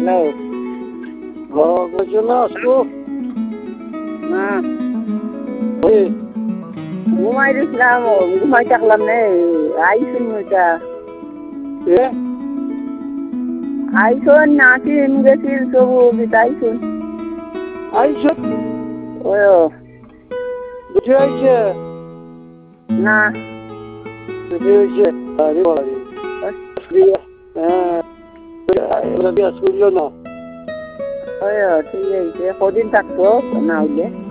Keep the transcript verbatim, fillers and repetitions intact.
hello ঘরের জন্য আসবো না ওই ঘুমাই দিছিলাম ঘুমাই থাকলাম নে আইসুন ওইটা এ আইসুন নাচিন গেছিল সবু বিটা আইসুন আইসো ও বুঝে আইছে না বুঝে আইছে আরে বাড়ি হ্যাঁ এবার বিয়া শুনলো না ওই ঠিক আছে কদিন থাকতো না হইলে